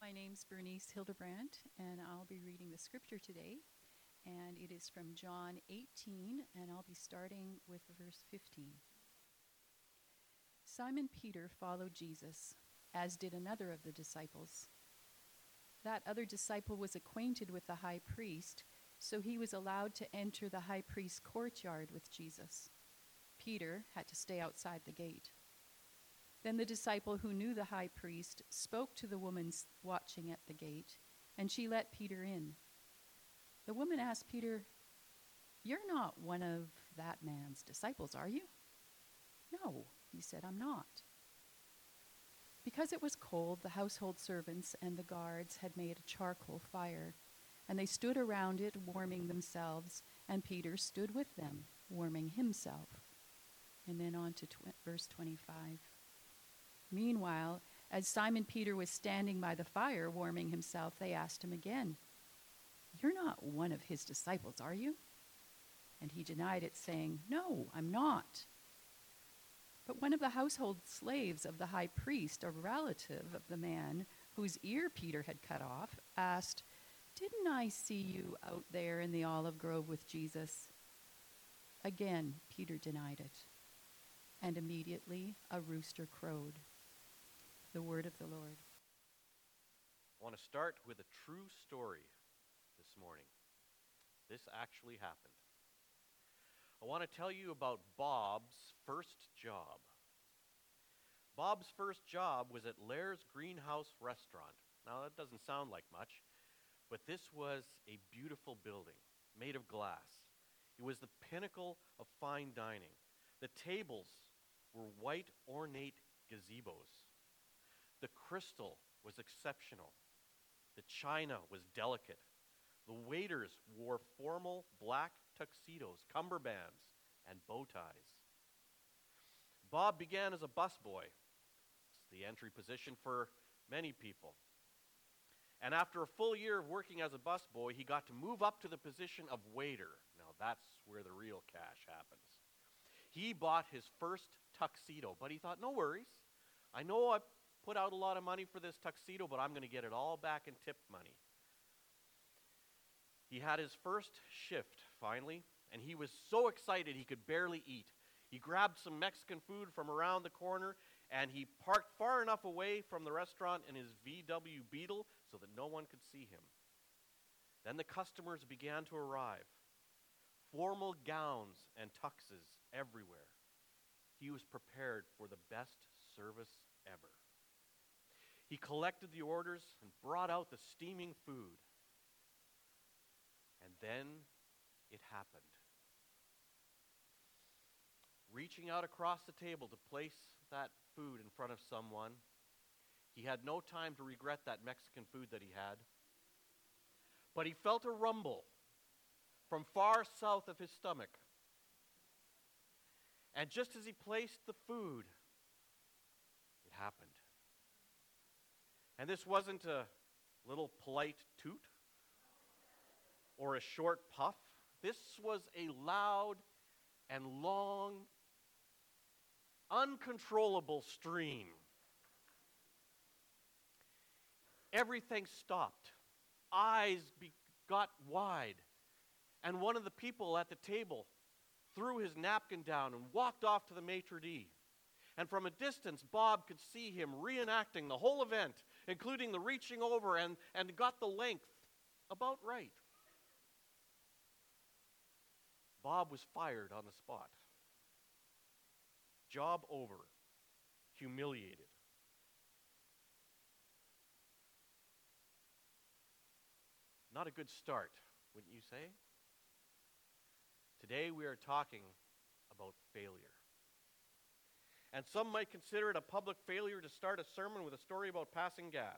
My name's Bernice Hildebrandt, and I'll be reading the scripture today. And it is from John 18, and I'll be starting with verse 15. Simon Peter followed Jesus, as did another of the disciples. That other disciple was acquainted with the high priest, so he was allowed to enter the high priest's courtyard with Jesus. Peter had to stay outside the gate. Then the disciple who knew the high priest spoke to the woman watching at the gate, and she let Peter in. The woman asked Peter, "You're not one of that man's disciples, are you?" "No," he said, "I'm not." Because it was cold, the household servants and the guards had made a charcoal fire, and they stood around it warming themselves, and Peter stood with them, warming himself. And then on to verse 25. Meanwhile, as Simon Peter was standing by the fire warming himself, they asked him again, "You're not one of his disciples, are you?" And he denied it, saying, "No, I'm not." But one of the household slaves of the high priest, a relative of the man whose ear Peter had cut off, asked, "Didn't I see you out there in the olive grove with Jesus?" Again, Peter denied it. And immediately a rooster crowed. The word of the Lord. I want to start with a true story this morning. This actually happened. I want to tell you about Bob's first job. Bob's first job was at Lair's Greenhouse Restaurant. Now, that doesn't sound like much, but this was a beautiful building made of glass. It was the pinnacle of fine dining. The tables were white, ornate gazebos. The crystal was exceptional. The china was delicate. The waiters wore formal black tuxedos, cummerbunds, and bow ties. Bob began as a busboy. It's the entry position for many people. And after a full year of working as a busboy, he got to move up to the position of waiter. Now that's where the real cash happens. He bought his first tuxedo, but he thought, no worries. I know I put out a lot of money for this tuxedo, but I'm going to get it all back in tip money. He had his first shift, finally, and he was so excited he could barely eat. He grabbed some Mexican food from around the corner, and he parked far enough away from the restaurant in his VW Beetle so that no one could see him. Then the customers began to arrive. Formal gowns and tuxes everywhere. He was prepared for the best service ever. He collected the orders and brought out the steaming food. And then it happened. Reaching out across the table to place that food in front of someone, he had no time to regret that Mexican food that he had. But he felt a rumble from far south of his stomach. And just as he placed the food, it happened. And this wasn't a little polite toot or a short puff. This was a loud and long, uncontrollable stream. Everything stopped. Eyes got wide. And one of the people at the table threw his napkin down and walked off to the maitre d'. And from a distance, Bob could see him reenacting the whole event, including the reaching over and got the length about right. Bob was fired on the spot. Job over. Humiliated. Not a good start, wouldn't you say? Today we are talking about failure. And some might consider it a public failure to start a sermon with a story about passing gas.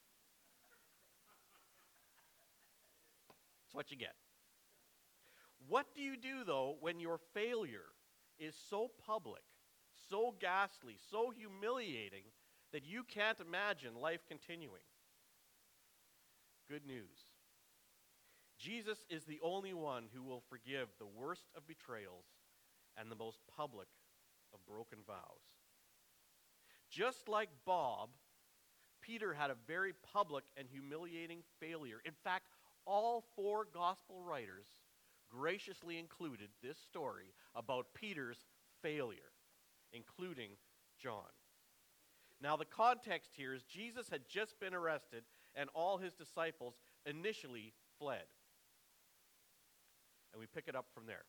That's what you get. What do you do, though, when your failure is so public, so ghastly, so humiliating, that you can't imagine life continuing? Good news. Jesus is the only one who will forgive the worst of betrayals and the most public of broken vows. Just like Bob, Peter had a very public and humiliating failure. In fact, all four gospel writers graciously included this story about Peter's failure, including John. Now, the context here is Jesus had just been arrested, and all his disciples initially fled. And we pick it up from there.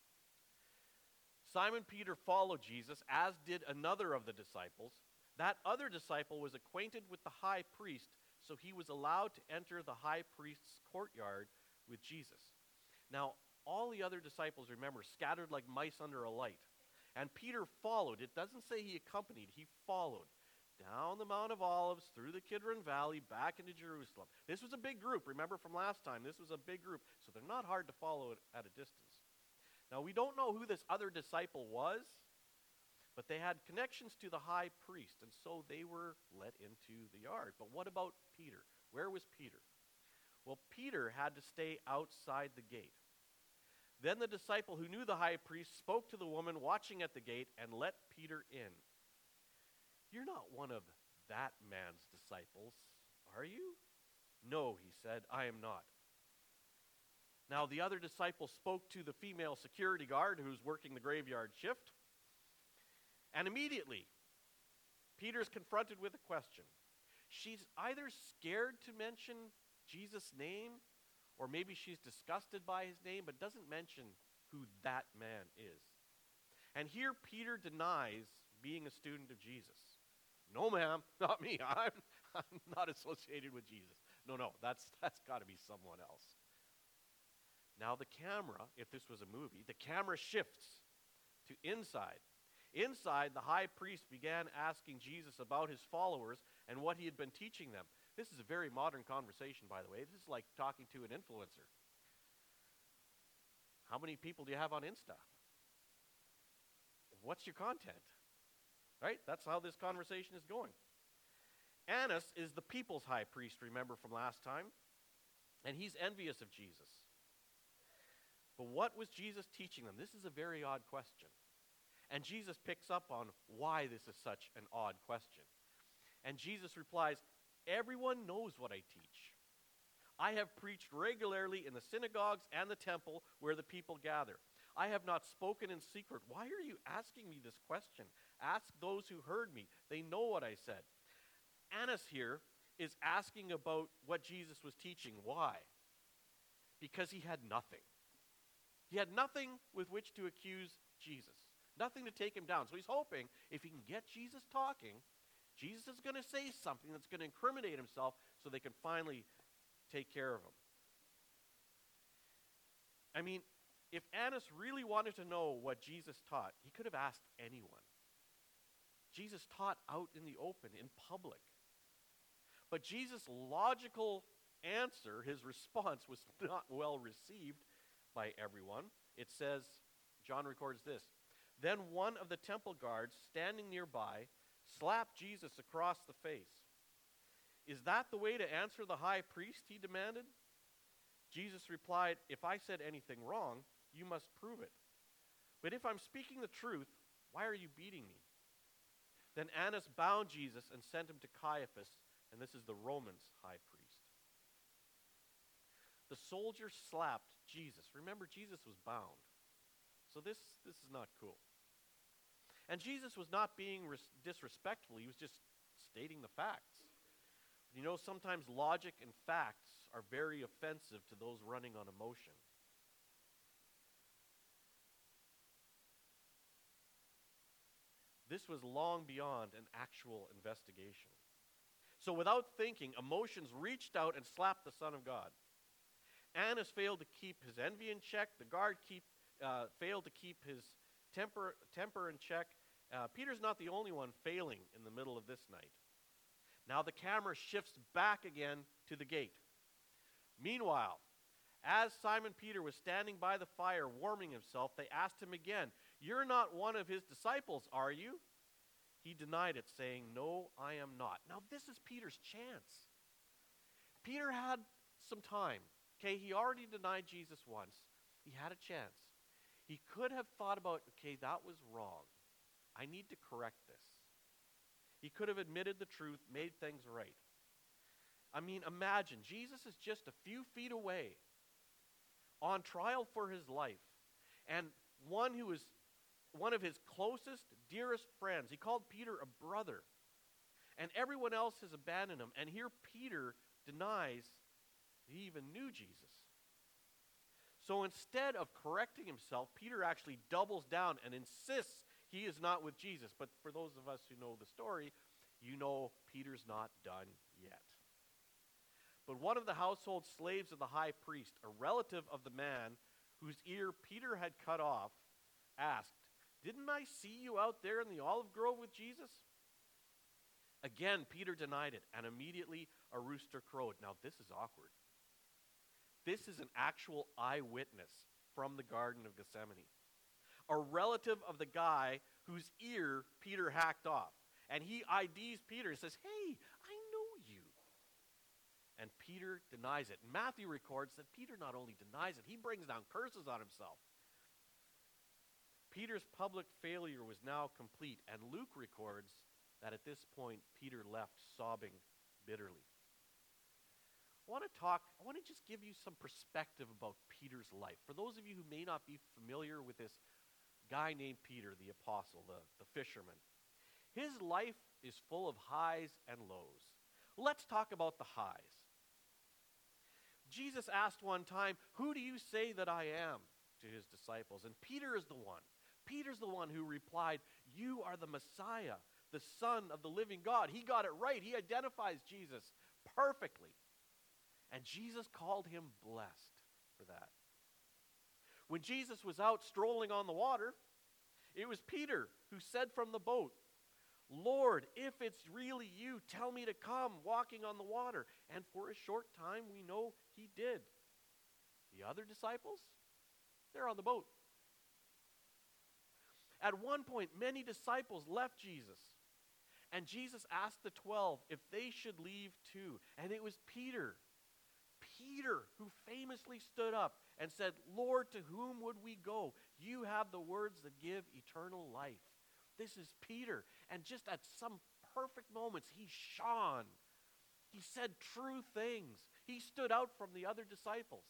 Simon Peter followed Jesus, as did another of the disciples. That other disciple was acquainted with the high priest, so he was allowed to enter the high priest's courtyard with Jesus. Now, all the other disciples, remember, scattered like mice under a light. And Peter followed. It doesn't say he accompanied, he followed. Down the Mount of Olives, through the Kidron Valley, back into Jerusalem. This was a big group. Remember from last time, this was a big group. So they're not hard to follow at a distance. Now, we don't know who this other disciple was, but they had connections to the high priest, and so they were let into the yard. But what about Peter? Where was Peter? Well, Peter had to stay outside the gate. Then the disciple who knew the high priest spoke to the woman watching at the gate and let Peter in. "You're not one of that man's disciples, are you?" "No," he said, "I am not." Now the other disciple spoke to the female security guard who's working the graveyard shift. And immediately, Peter's confronted with a question. She's either scared to mention Jesus' name, or maybe she's disgusted by his name, but doesn't mention who that man is. And here Peter denies being a student of Jesus. "No, ma'am, not me. I'm not associated with Jesus." No, that's got to be someone else. Now the camera, if this was a movie, the camera shifts to inside. Inside, the high priest began asking Jesus about his followers and what he had been teaching them. This is a very modern conversation, by the way. This is like talking to an influencer. How many people do you have on Insta? What's your content? Right? That's how this conversation is going. Annas is the people's high priest, remember from last time, and he's envious of Jesus. But what was Jesus teaching them? This is a very odd question. And Jesus picks up on why this is such an odd question. And Jesus replies, "Everyone knows what I teach. I have preached regularly in the synagogues and the temple where the people gather. I have not spoken in secret. Why are you asking me this question? Ask those who heard me. They know what I said." Annas here is asking about what Jesus was teaching. Why? Because he had nothing. He had nothing with which to accuse Jesus. Nothing to take him down. So he's hoping if he can get Jesus talking, Jesus is going to say something that's going to incriminate himself so they can finally take care of him. I mean, if Annas really wanted to know what Jesus taught, he could have asked anyone. Jesus taught out in the open, in public. But Jesus' logical answer, his response, was not well received by everyone. It says, John records this, "Then one of the temple guards standing nearby slapped Jesus across the face. 'Is that the way to answer the high priest?' he demanded. Jesus replied, 'If I said anything wrong, you must prove it. But if I'm speaking the truth, why are you beating me?' Then Annas bound Jesus and sent him to Caiaphas, and this is the Romans' high priest. The soldier slapped Jesus. Remember, Jesus was bound. So this is not cool. And Jesus was not being disrespectful. He was just stating the facts. You know, sometimes logic and facts are very offensive to those running on emotion. This was long beyond an actual investigation. So without thinking, emotions reached out and slapped the Son of God. Annas failed to keep his envy in check. The guard failed to keep his temper in check. Peter's not the only one failing in the middle of this night. Now the camera shifts back again to the gate. Meanwhile, as Simon Peter was standing by the fire warming himself, they asked him again, "You're not one of his disciples, are you?" He denied it, saying, "No, I am not." Now this is Peter's chance. Peter had some time. Okay, he already denied Jesus once. He had a chance. He could have thought about, okay, that was wrong. I need to correct this. He could have admitted the truth, made things right. I mean, imagine, Jesus is just a few feet away, on trial for his life, and one who is one of his closest, dearest friends. He called Peter a brother, and everyone else has abandoned him. And here Peter denies he even knew Jesus. So instead of correcting himself, Peter actually doubles down and insists he is not with Jesus. But for those of us who know the story, you know Peter's not done yet. But one of the household slaves of the high priest, a relative of the man whose ear Peter had cut off, asked, "Didn't I see you out there in the olive grove with Jesus?" Again, Peter denied it, and immediately a rooster crowed. Now, this is awkward. This is an actual eyewitness from the Garden of Gethsemane, a relative of the guy whose ear Peter hacked off. And he IDs Peter and says, "Hey, I know you." And Peter denies it. Matthew records that Peter not only denies it, he brings down curses on himself. Peter's public failure was now complete, and Luke records that at this point, Peter left sobbing bitterly. I want to just give you some perspective about Peter's life. For those of you who may not be familiar with this guy named Peter, the apostle, the fisherman, his life is full of highs and lows. Let's talk about the highs. Jesus asked one time, "Who do you say that I am?" to his disciples. And Peter is the one. Peter's the one who replied, "You are the Messiah, the Son of the living God." He got it right. He identifies Jesus perfectly. And Jesus called him blessed for that. When Jesus was out strolling on the water, it was Peter who said from the boat, "Lord, if it's really you, tell me to come walking on the water." And for a short time, we know he did. The other disciples, they're on the boat. At one point, many disciples left Jesus. And Jesus asked the 12 if they should leave too. And it was Peter who famously stood up and said, "Lord, to whom would we go? You have the words that give eternal life." This is Peter. And just at some perfect moments, he shone. He said true things. He stood out from the other disciples.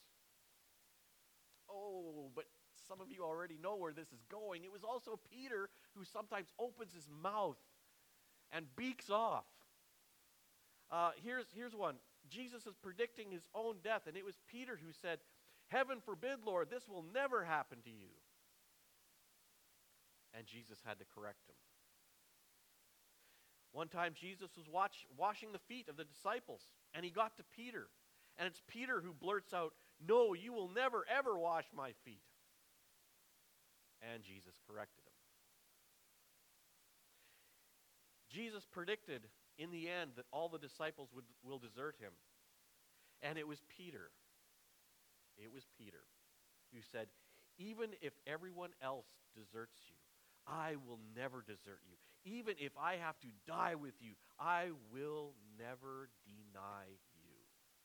Oh, but some of you already know where this is going. It was also Peter who sometimes opens his mouth and beaks off. Here's one. Jesus is predicting his own death, and it was Peter who said, "Heaven forbid, Lord, this will never happen to you." And Jesus had to correct him. One time Jesus was washing the feet of the disciples, and he got to Peter. And it's Peter who blurts out, "No, you will never, ever wash my feet." And Jesus corrected him. Jesus predicted in the end that all the disciples will desert him. And it was Peter who said, "Even if everyone else deserts you, I will never desert you. Even if I have to die with you, I will never deny you."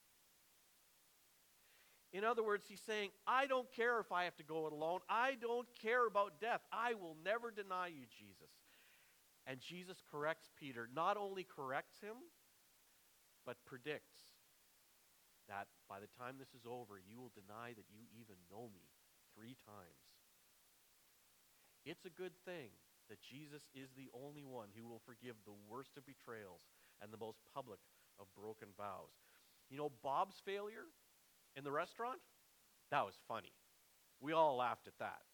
In other words, he's saying, I don't care if I have to go it alone. I don't care about death. I will never deny you, Jesus. And Jesus corrects Peter. Not only corrects him, but predicts that by the time this is over, you will deny that you even know me 3 times. It's a good thing that Jesus is the only one who will forgive the worst of betrayals and the most public of broken vows. You know, Bob's failure in the restaurant, that was funny. We all laughed at that.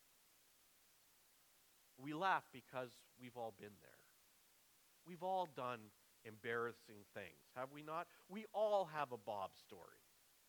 We laugh because we've all been there. We've all done embarrassing things, have we not? We all have a Bob story.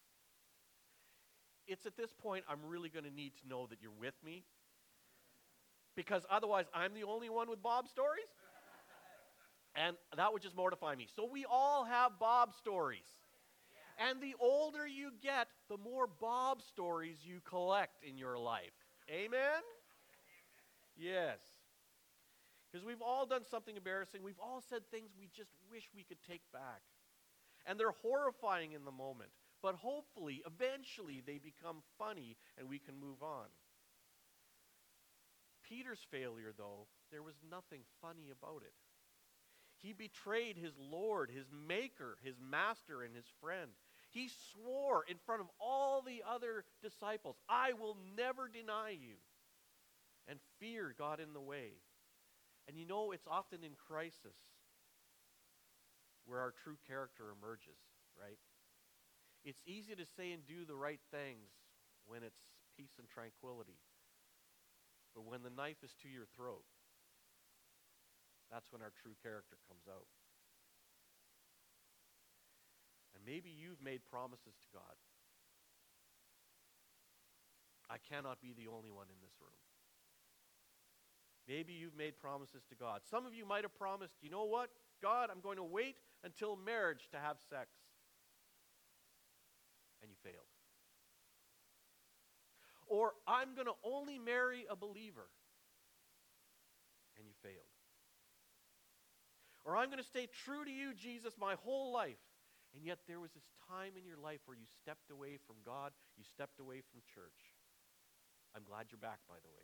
It's at this point I'm really going to need to know that you're with me, because otherwise I'm the only one with Bob stories, and that would just mortify me. So we all have Bob stories. And the older you get, the more Bob stories you collect in your life. Amen? Yes. Because we've all done something embarrassing. We've all said things we just wish we could take back. And they're horrifying in the moment. But hopefully, eventually, they become funny and we can move on. Peter's failure, though, there was nothing funny about it. He betrayed his Lord, his maker, his master, and his friend. He swore in front of all the other disciples, I will never deny you. And fear got in the way. And you know, it's often in crisis where our true character emerges, right? It's easy to say and do the right things when it's peace and tranquility. But when the knife is to your throat, that's when our true character comes out. And maybe you've made promises to God. I cannot be the only one in this room. Maybe you've made promises to God. Some of you might have promised, you know what? God, I'm going to wait until marriage to have sex. And you failed. Or I'm going to only marry a believer. And you failed. Or I'm going to stay true to you, Jesus, my whole life. And yet there was this time in your life where you stepped away from God, you stepped away from church. I'm glad you're back, by the way.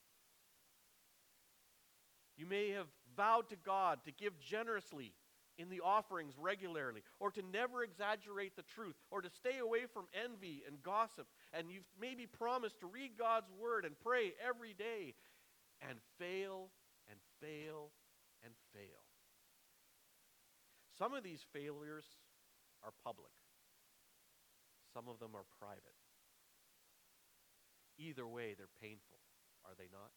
You may have vowed to God to give generously in the offerings regularly, or to never exaggerate the truth, or to stay away from envy and gossip. And you've maybe promised to read God's word and pray every day, and fail and fail and fail. Some of these failures are public. Some of them are private. Either way, they're painful, are they not?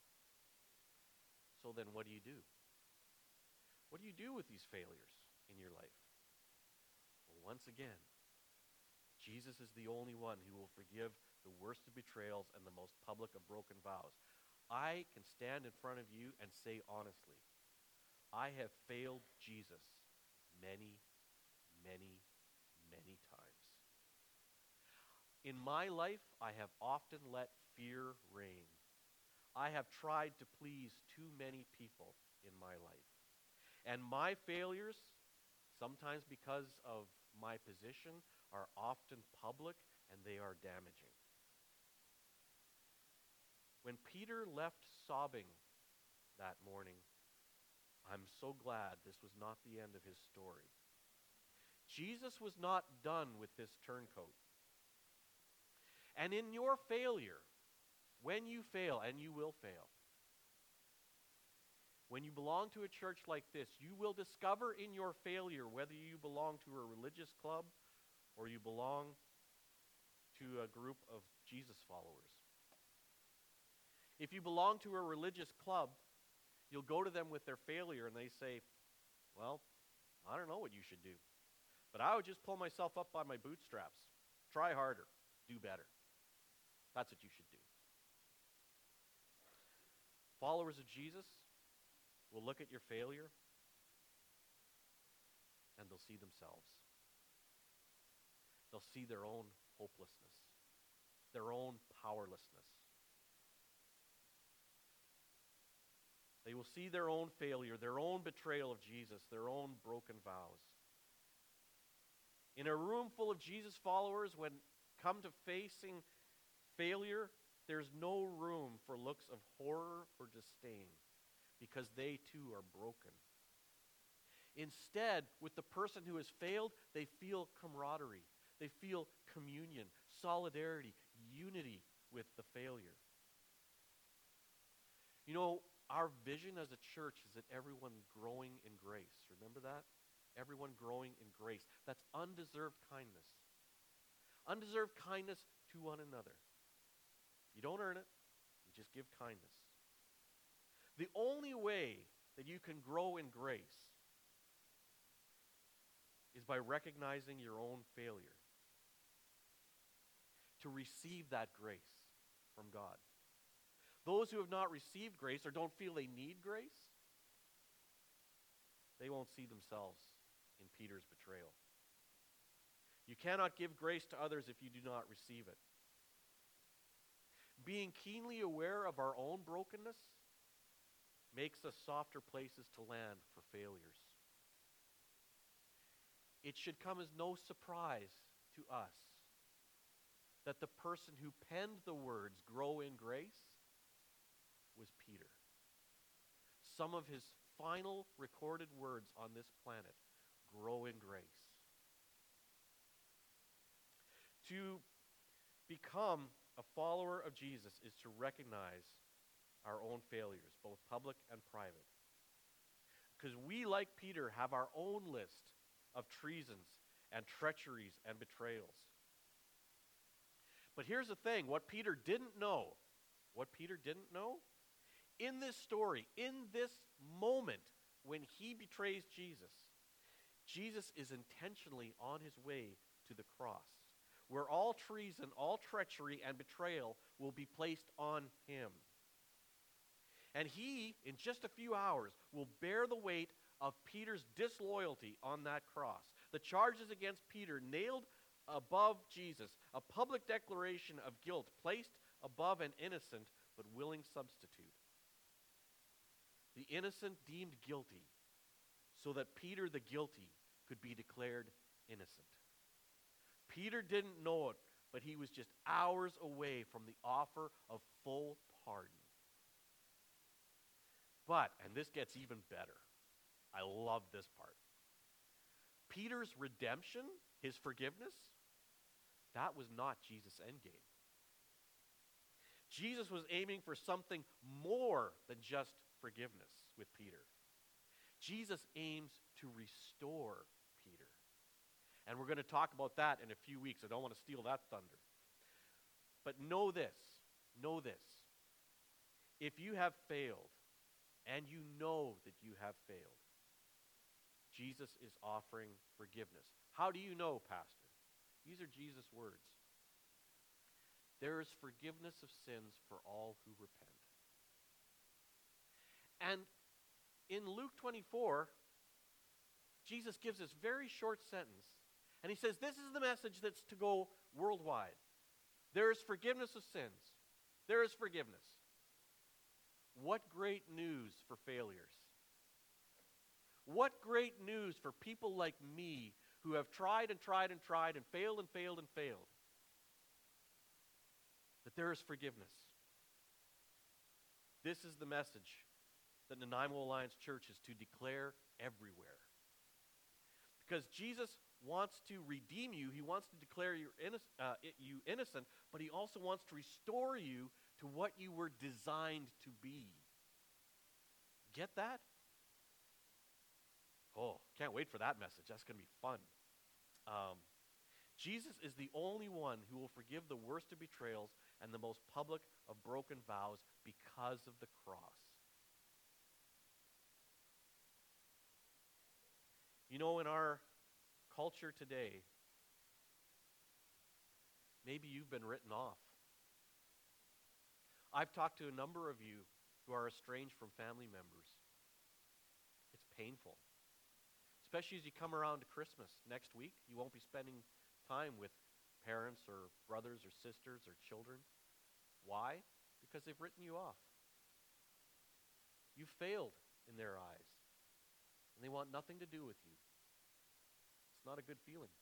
So then what do you do? What do you do with these failures in your life? Well, once again, Jesus is the only one who will forgive the worst of betrayals and the most public of broken vows. I can stand in front of you and say honestly, I have failed Jesus many, many, many times. In my life, I have often let fear reign. I have tried to please too many people in my life. And my failures, sometimes because of my position, are often public and they are damaging. When Peter left sobbing that morning, I'm so glad this was not the end of his story. Jesus was not done with this turncoat. And in your failure, when you fail, and you will fail, when you belong to a church like this, you will discover in your failure whether you belong to a religious club or you belong to a group of Jesus followers. If you belong to a religious club, you'll go to them with their failure and they say, well, I don't know what you should do, but I would just pull myself up by my bootstraps. Try harder. Do better. That's what you should do. Followers of Jesus will look at your failure and they'll see themselves. They'll see their own hopelessness, their own powerlessness. They will see their own failure, their own betrayal of Jesus, their own broken vows. In a room full of Jesus followers, when come to facing failure, there's no room for looks of horror or disdain because they too are broken. Instead, with the person who has failed, they feel camaraderie. They feel communion, solidarity, unity with the failure. You know, our vision as a church is that everyone growing in grace. Remember that? Everyone growing in grace. That's undeserved kindness. Undeserved kindness to one another. You don't earn it. You just give kindness. The only way that you can grow in grace is by recognizing your own failure. To receive that grace from God. Those who have not received grace or don't feel they need grace, they won't see themselves in Peter's betrayal. You cannot give grace to others if you do not receive it. Being keenly aware of our own brokenness makes us softer places to land for failures. It should come as no surprise to us that the person who penned the words, "grow in grace," was Peter. Some of his final recorded words on this planet, grow in grace. To become a follower of Jesus is to recognize our own failures, both public and private. Because we, like Peter, have our own list of treasons and treacheries and betrayals. But here's the thing, what Peter didn't know, in this story, in this moment when he betrays Jesus, Jesus is intentionally on his way to the cross, where all treason, all treachery, and betrayal will be placed on him. And he, in just a few hours, will bear the weight of Peter's disloyalty on that cross. The charges against Peter nailed above Jesus, a public declaration of guilt placed above an innocent but willing substitute. The innocent deemed guilty so that Peter the guilty could be declared innocent. Peter didn't know it, but he was just hours away from the offer of full pardon. But, and this gets even better, I love this part. Peter's redemption, his forgiveness, that was not Jesus' endgame. Jesus was aiming for something more than just forgiveness with Peter. Jesus aims to restore Peter. And we're going to talk about that in a few weeks. I don't want to steal that thunder. But know this. If you have failed, and you know that you have failed, Jesus is offering forgiveness. How do you know, Pastor? These are Jesus' words. There is forgiveness of sins for all who repent. And in Luke 24, Jesus gives this very short sentence, and he says, this is the message that's to go worldwide. There is forgiveness of sins. There is forgiveness. What great news for failures. What great news for people like me who have tried and tried and tried and failed and failed and failed. That there is forgiveness. This is the message that Nanaimo Alliance Church is to declare everywhere. Because Jesus wants to redeem you. He wants to declare you innocent, but he also wants to restore you to what you were designed to be. Get that? Oh, can't wait for that message. That's going to be fun. Jesus is the only one who will forgive the worst of betrayals and the most public of broken vows because of the cross. You know, in our culture today, maybe you've been written off. I've talked to a number of you who are estranged from family members. It's painful. Especially as you come around to Christmas next week, you won't be spending time with parents or brothers or sisters or children. Why? Because they've written you off. You failed in their eyes, and they want nothing to do with you. It's not a good feeling.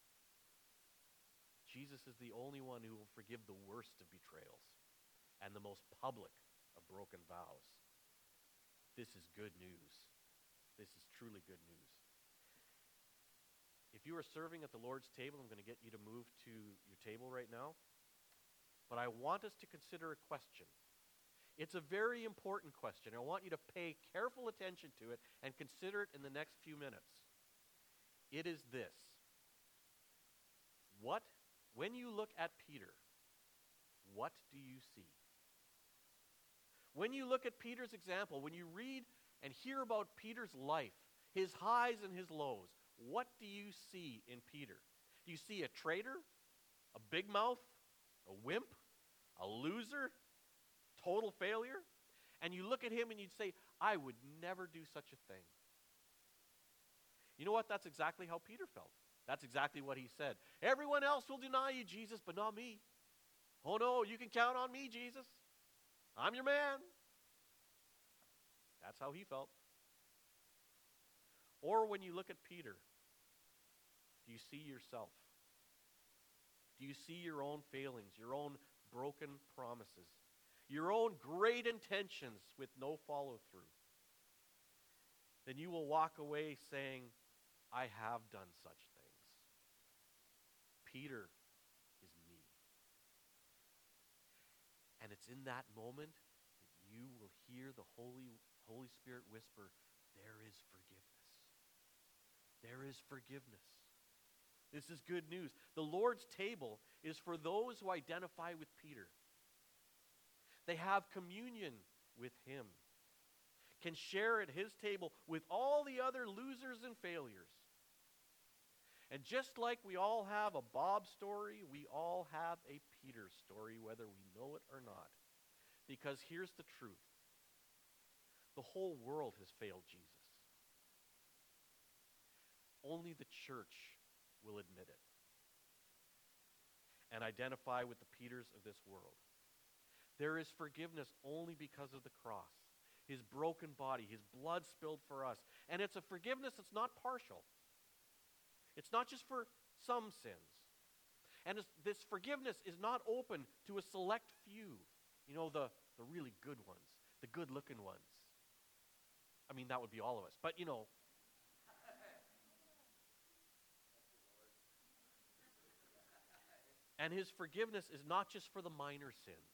Jesus is the only one who will forgive the worst of betrayals and the most public of broken vows. This is good news. This is truly good news. If you are serving at the Lord's table, I'm going to get you to move to your table right now. But I want us to consider a question. It's a very important question. I want you to pay careful attention to it and consider it in the next few minutes. It is this. When you look at Peter, what do you see? When you look at Peter's example, when you read and hear about Peter's life, his highs and his lows, what do you see in Peter? Do you see a traitor, a big mouth, a wimp, a loser, total failure? And you look at him and you'd say, I would never do such a thing. You know what? That's exactly how Peter felt. That's exactly what he said. Everyone else will deny you, Jesus, but not me. Oh no, you can count on me, Jesus. I'm your man. That's how he felt. Or when you look at Peter, do you see yourself? Do you see your own failings, your own broken promises, your own great intentions with no follow-through? then you will walk away saying, I have done such things. Peter is me. And it's in that moment that you will hear the Holy Spirit whisper, there is forgiveness. There is forgiveness. This is good news. The Lord's table is for those who identify with Peter. They have communion with him, can share at his table with all the other losers and failures. And just like we all have a Bob story, we all have a Peter story, whether we know it or not. Because here's the truth. The whole world has failed Jesus. Only the church will admit it and identify with the Peters of this world. There is forgiveness only because of the cross, his broken body, his blood spilled for us. And it's a forgiveness that's not partial. It's not just for some sins. And this forgiveness is not open to a select few. You know, the really good ones, the good-looking ones. I mean, that would be all of us. But, you know. And his forgiveness is not just for the minor sins.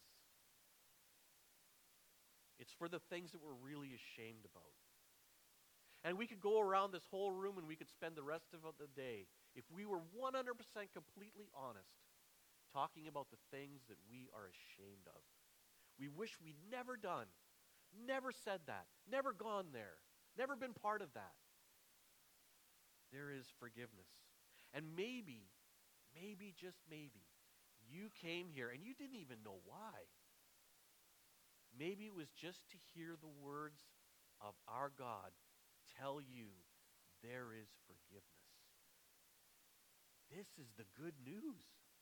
It's for the things that we're really ashamed about. And we could go around this whole room and we could spend the rest of the day, if we were 100% completely honest, talking about the things that we are ashamed of. We wish we'd never done, never said that, never gone there, never been part of that. There is forgiveness. And maybe, just maybe, you came here and you didn't even know why. Maybe it was just to hear the words of our God tell you there is forgiveness. This is the good news.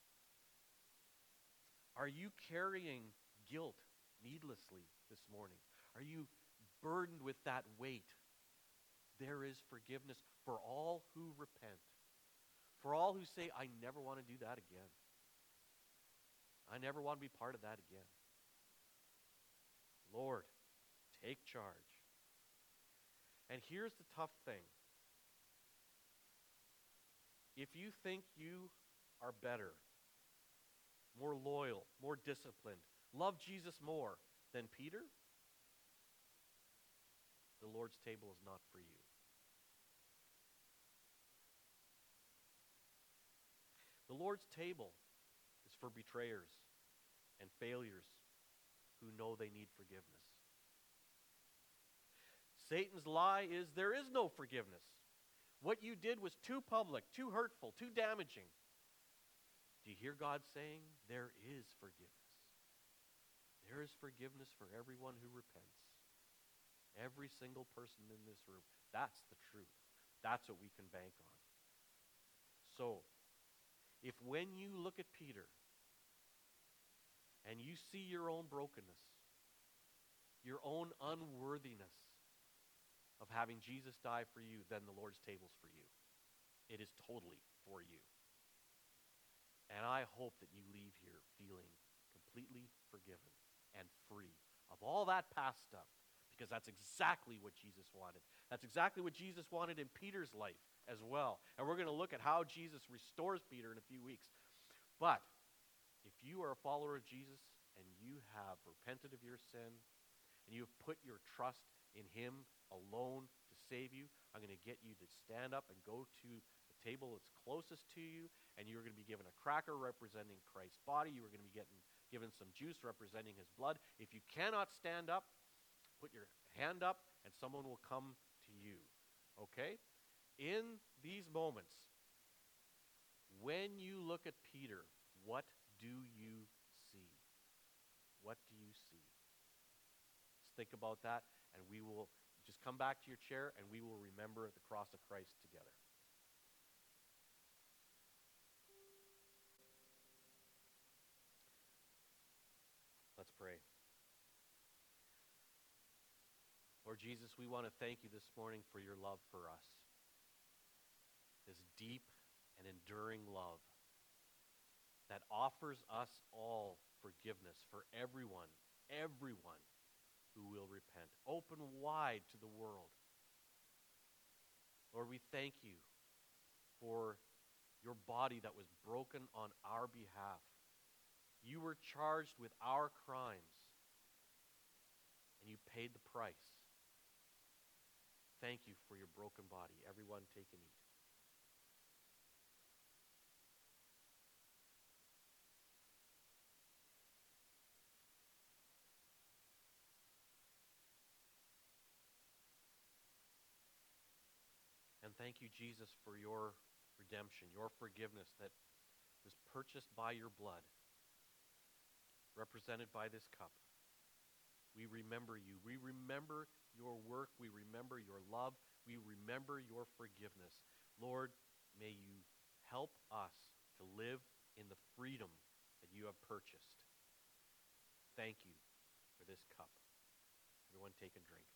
Are you carrying guilt needlessly this morning? Are you burdened with that weight? There is forgiveness for all who repent. For all who say, I never want to do that again. I never want to be part of that again. Lord, take charge. And here's the tough thing. If you think you are better, more loyal, more disciplined, love Jesus more than Peter, the Lord's table is not for you. The Lord's table is for betrayers and failures who know they need forgiveness. Satan's lie is there is no forgiveness. What you did was too public, too hurtful, too damaging. Do you hear God saying there is forgiveness? There is forgiveness for everyone who repents. Every single person in this room. That's the truth. That's what we can bank on. So, if when you look at Peter and you see your own brokenness, your own unworthiness of having Jesus die for you, then the Lord's table's for you. It is totally for you. And I hope that you leave here feeling completely forgiven and free of all that past stuff, because that's exactly what Jesus wanted. That's exactly what Jesus wanted in Peter's life as well. And we're going to look at how Jesus restores Peter in a few weeks. But if you are a follower of Jesus and you have repented of your sin and you have put your trust in him alone to save you, I'm going to get you to stand up and go to the table that's closest to you, and you're going to be given a cracker representing Christ's body. You are going to be given some juice representing his blood. If you cannot stand up, put your hand up and someone will come to you. Okay? In these moments, when you look at Peter, what do you see? What do you see? Just think about that, and we will just come back to your chair and we will remember the cross of Christ together. Let's pray. Lord Jesus, we want to thank you this morning for your love for us. This deep and enduring love that offers us all forgiveness for everyone who will repent. Open wide to the world. Lord, we thank you for your body that was broken on our behalf. You were charged with our crimes, and you paid the price. Thank you for your broken body. Everyone, take and eat. And thank you, Jesus, for your redemption, your forgiveness that was purchased by your blood, represented by this cup. We remember you. We remember your work. We remember your love. We remember your forgiveness. Lord, may you help us to live in the freedom that you have purchased. Thank you for this cup. Everyone take and drink.